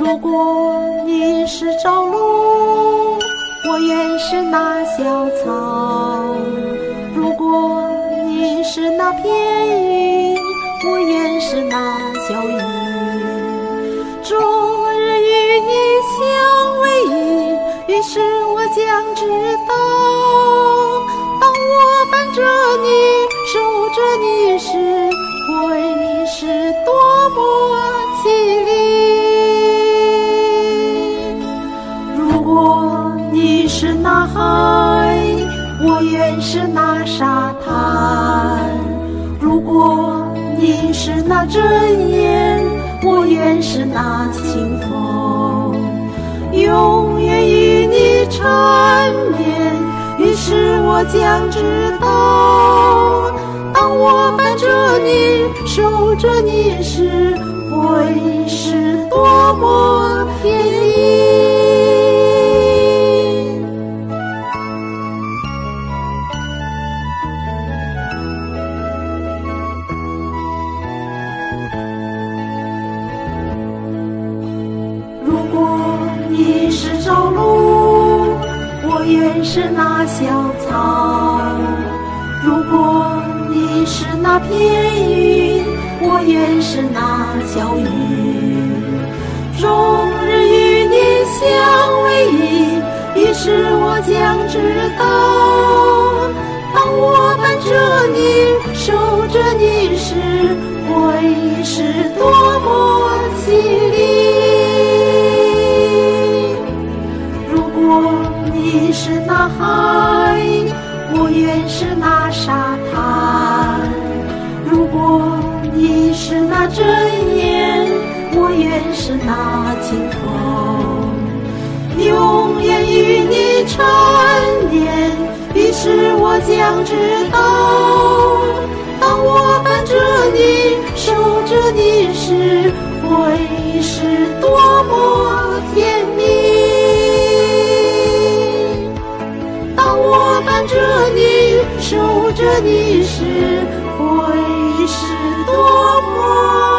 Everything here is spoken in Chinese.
如果你是朝露，我愿是那小草；如果你是那片云，我愿是那小雨。终日与你相偎依，于是我将知道，当我伴着你，守着你时，会是多么凄厉。如果你是那海，我愿是那沙滩；如果你是那针眼，我愿是那清风，永远与你缠绵。于是我将知道，当我伴着你，守着你时，会是多么甜蜜。如果你是朝露，我愿是那小草；如果你是那片云，我愿是那小雨。终日与你相偎依，于是我将知道，当我伴着你，守着你时，会是多么凄厉。如果你是那海，我愿是那沙滩；如果你是那针眼，我愿是那清风，永远与你缠绵。于是我将知道，当我伴着你，守着你时，会是多么甜蜜。当我伴着你，守着你时，会是多么